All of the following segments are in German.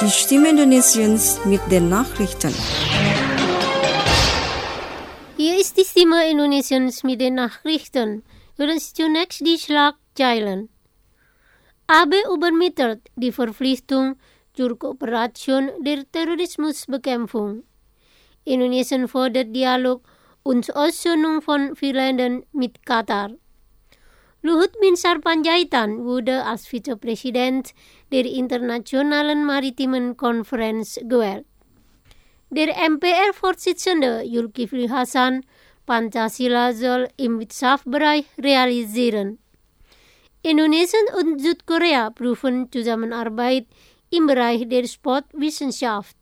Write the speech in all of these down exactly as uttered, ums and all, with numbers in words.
Die Stimme Indonesiens mit den Nachrichten. Hier ist die Stimme Indonesiens mit den Nachrichten. Hören Sie zunächst die Schlagzeilen. Abe übermittelt die Verpflichtung zur Kooperation der Terrorismusbekämpfung. Indonesien fordert Dialog und Aussöhnung von Ländern mit Katar. Luhut Binsar Panjaitan wurde als Vizepräsident der Internationalen Maritimen Konferenz gewählt. Der M P R-Vorsitzende Zulkifli Hasan, Pancasila soll im Wirtschaftsbereich realisieren. Indonesien und Südkorea prüfen Zusammenarbeit im Bereich der Sportwissenschaft.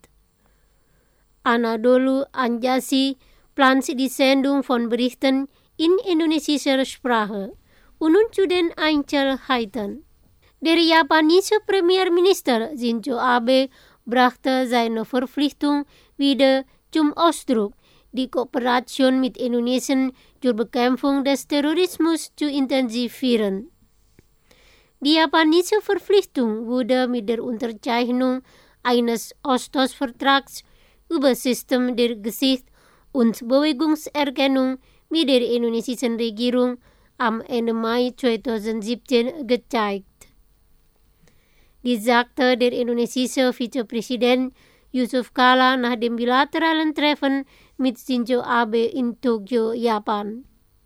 Anadolu Anjasi plant die Sendung von Berichten in indonesischer Sprache. Und nun zu den Einzelheiten. Der japanische Premierminister Shinzo Abe brachte seine Verpflichtung wieder zum Ausdruck, die Kooperation mit Indonesien zur Bekämpfung des Terrorismus zu intensivieren. Die japanische Verpflichtung wurde mit der Unterzeichnung eines Austauschvertrags über System der Gesicht- und Bewegungserkennung mit der indonesischen Regierung am Ende Mai zweitausendsiebzehn gezeigt. Dies sagte der indonesische Vizepräsident Yusuf Kala nach dem bilateralen Treffen mit Shinzo Abe in Tokio, Japan.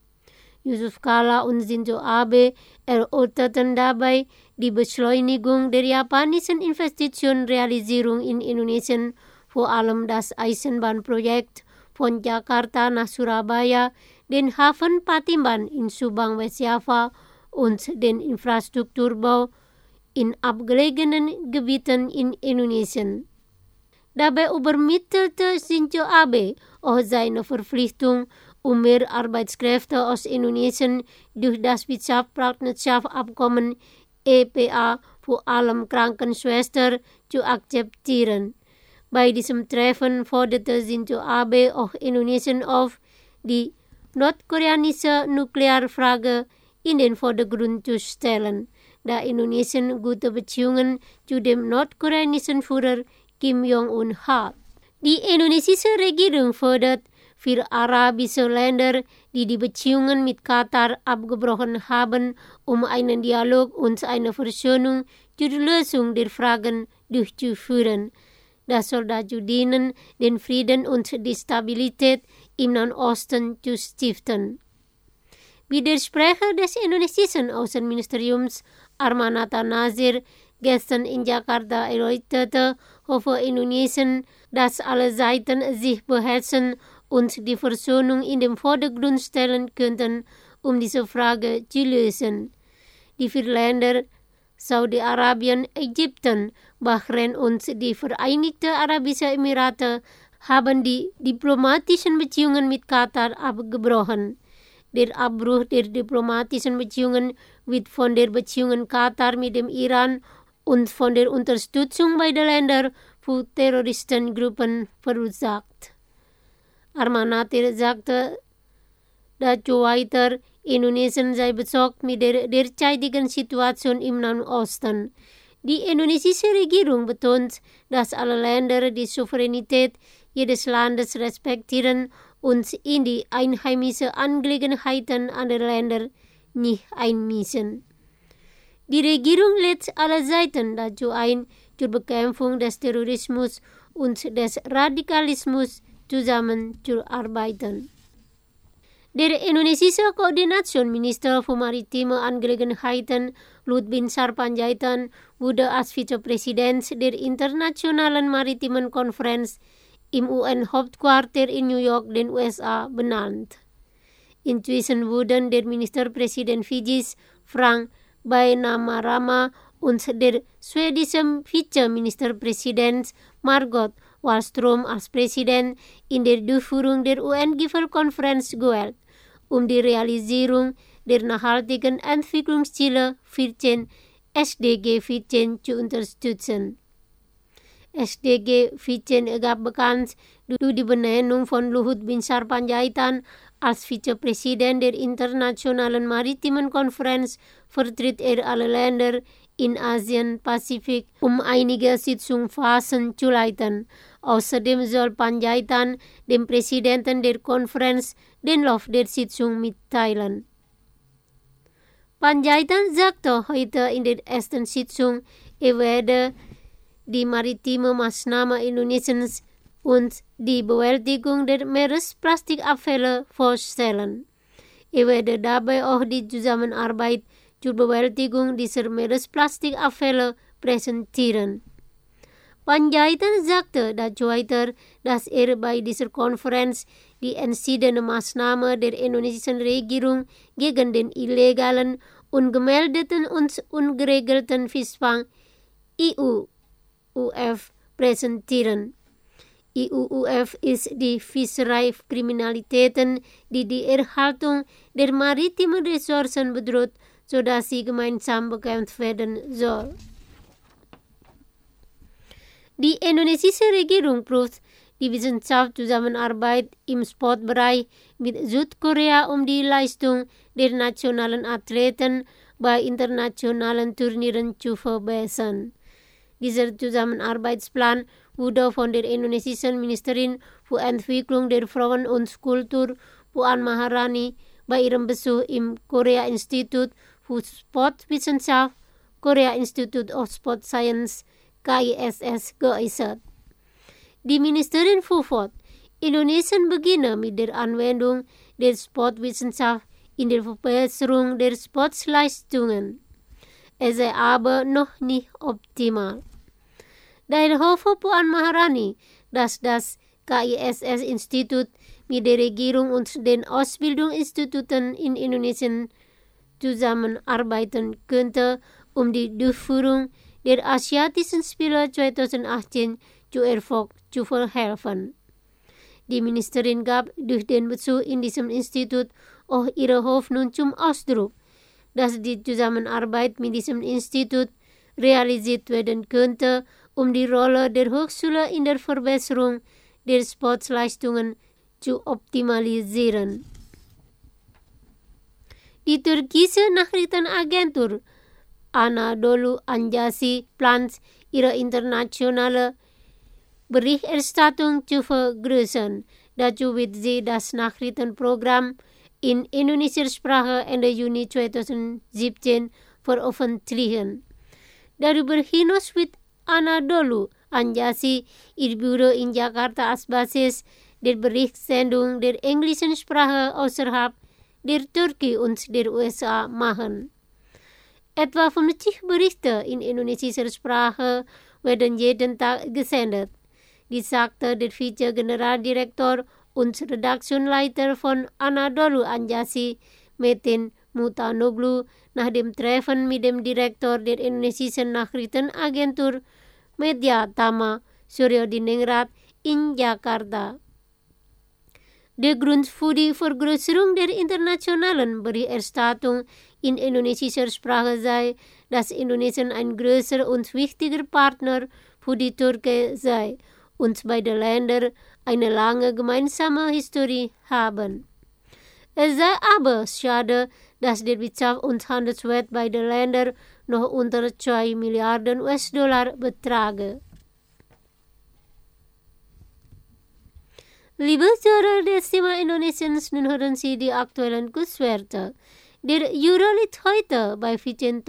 Yusuf Kala und Shinzo Abe erörterten dabei die Beschleunigung der japanischen Investitionenrealisierung in Indonesien, vor allem das Eisenbahnprojekt von Jakarta nach Surabaya, den Hafen Patimban in Subang, Westjava und den Infrastrukturbau in abgelegenen Gebieten in Indonesien. Dabei übermittelte Shinzo Abe auch seine Verpflichtung, um mehr Arbeitskräfte aus Indonesien durch das Wirtschaftspartnerschaftsabkommen E P A, vor allem Krankenschwestern, zu akzeptieren. Bei diesem Treffen forderte Shinzo Abe auch Indonesien auf, die nordkoreanische Nuklearfrage in den Vordergrund zu stellen, da Indonesien gute Beziehungen zu dem nordkoreanischen Führer Kim Jong-un hat. Die indonesische Regierung fordert für arabische Länder, die die Beziehungen mit Katar abgebrochen haben, um einen Dialog und eine Versöhnung zur Lösung der Fragen durchzuführen. Das soll dazu dienen, den Frieden und die Stabilität im Nahen Osten zu stiften. Wie der Sprecher des indonesischen Außenministeriums Armanata Nasir gestern in Jakarta erläuterte, hoffe Indonesien, dass alle Seiten sich beherzen und die Versöhnung in den Vordergrund stellen könnten, um diese Frage zu lösen. Die vier Länder Saudi-Arabien, Ägypten, Bahrain und die Vereinigten Arabischen Emirate haben die diplomatischen Beziehungen mit Katar abgebrochen. Der Abbruch der diplomatischen Beziehungen wird von der Beziehungen Katar mit dem Iran und von der Unterstützung beider Länder für Terroristengruppen verursacht. Armanata sagte dazu weiter, Indonesien sei besorgt mit der derzeitigen Situation im Nahen Osten. Die indonesische Regierung betont, dass alle Länder die Souveränität jedes Landes respektieren und in die einheimischen Angelegenheiten anderer Länder nicht einmischen. Die Regierung lädt alle Seiten dazu ein, zur Bekämpfung des Terrorismus und des Radikalismus zusammenzuarbeiten. Der indonesische Koordinationsminister für maritime Angelegenheiten Luhut Binsar Panjaitan wurde als Vizepräsident der Internationalen Maritimen Konferenz im U N-Hauptquartier in New York, den U S A, benannt. Inzwischen wurden der Ministerpräsident Fidschis Frank Bainimarama und der schwedische Vizeministerpräsident Margot Wallström als Präsident in der Durchführung der U N-Gipfelkonferenz gewählt, um die Realisierung der nachhaltigen Entwicklungsziele vierzehn S D G vierzehn zu unterstützen. S D G vierzehn gab bekannt durch die Benennung von Luhut Binsar Panjaitan Als Vizepräsident der Internationalen Maritimen Konferenz vertritt er alle Länder in Asien-Pazifik, um einige Sitzungsphasen zu leiten. Außerdem soll Panjaitan dem Präsidenten der Konferenz den Lauf der Sitzung mitteilen. Panjaitan sagte heute in der ersten Sitzung, er werde die maritime Maßnahmen Indonesiens und die Bewältigung der Meeresplastikabfälle vorstellen. Er werde dabei auch die Zusammenarbeit zur Bewältigung dieser Meeresplastikabfälle präsentieren. Panjaitan sagte dazu weiter, dass er bei dieser Konferenz die entschiedene Maßnahme der indonesischen Regierung gegen den illegalen, ungemeldeten und ungeregelten Fischfang I U U F präsentieren. I U U F ist die Fischereikriminalitäten, die die Erhaltung der maritimen Ressourcen bedroht, sodass sie gemeinsam bekämpft werden soll. Die indonesische Regierung prüft die Wissenschaftszusammenarbeit im Sportbereich mit Südkorea, um die Leistung der nationalen Athleten bei internationalen Turnieren zu verbessern. Dieser Zusammenarbeitsplan wurde von der indonesischen Ministerin für Entwicklung der Frauen und Kultur, Puan Maharani, bei ihrem Besuch im Korea Institute für Sportwissenschaft, Korea Institute of Sport Science, K I S S, geäußert. Die Ministerin fuhr fort, Indonesien beginne mit der Anwendung der Sportwissenschaft in der Verbesserung der Sportleistungen. Es sei aber noch nicht optimal. Daher hoffe Puan Maharani, dass das K I S S-Institut mit der Regierung und den Ausbildungsinstituten in Indonesien zusammenarbeiten könnte, um die Durchführung der Asiatischen Spiele zweitausendachtzehn zu Erfolg zu verhelfen. Die Ministerin gab durch den Besuch in diesem Institut auch ihre Hoffnung zum Ausdruck, dass die Zusammenarbeit mit diesem Institut realisiert werden könnte, um die Rolle der Hochschule in der Verbesserung der Sportleistungen zu optimalisieren. Die türkische Nachrichtenagentur Anadolu Ajansı plant, ihre internationale Berichterstattung zu vergrößern. Dazu wird sie das Nachrichtenprogramm in indonesischer Sprache Ende Juni zweitausendsiebzehn veröffentlichen. Darüber hinaus wird Anadolu Ajansı ihr Büro in Jakarta als Basis der Berichtssendung der englischen Sprache außerhalb der Türkei und der U S A machen. Etwa fünfzig Berichte in indonesischer Sprache werden jeden Tag gesendet. Dies sagte der Vize-Generaldirektor und Redaktionsleiter von Anadolu Ajansı, Metin Mutanoglu, nach dem Treffen mit dem Direktor der indonesischen Nachrichtenagentur Media Tama, Suryodiningrat, in Jakarta. Der Grund für die Vergrößerung der internationalen Berichterstattung in indonesischer Sprache sei, dass Indonesien ein größer und wichtiger Partner für die Türkei sei und beide Länder eine lange gemeinsame Historie haben. Es sei aber schade, dass der Wirtschafts- und Handelswert beider Länder noch unter zwei Milliarden U S-Dollar betrage. Liebe Zuhörer des Thema Indonesiens, nun hören Sie die aktuellen Kurswerte. Der Euro liegt heute bei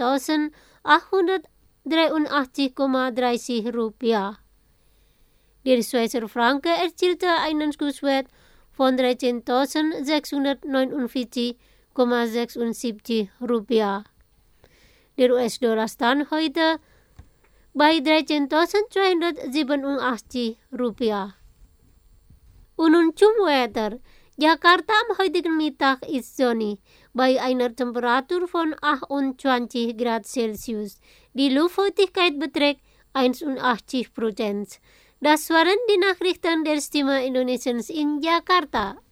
vierzehntausendachthundertdreiundachtzig Komma dreißig Rupiah. Der Schweizer Franken erzielte einen Kurswert von dreizehntausendsechshundertneunundvierzig Komma sechsundsiebzig Rupiah. Der U S-Dollar stand heute bei dreizehntausendzweihundertsiebenundachtzig Rupiah. Und nun zum Wetter. Jakarta am heutigen Mittag ist sonnig, bei einer Temperatur von achtundzwanzig Grad Celsius. Die Luftfeuchtigkeit beträgt einundachtzig Prozent. Das waren die Nachrichten der Stimme Indonesiens in Jakarta.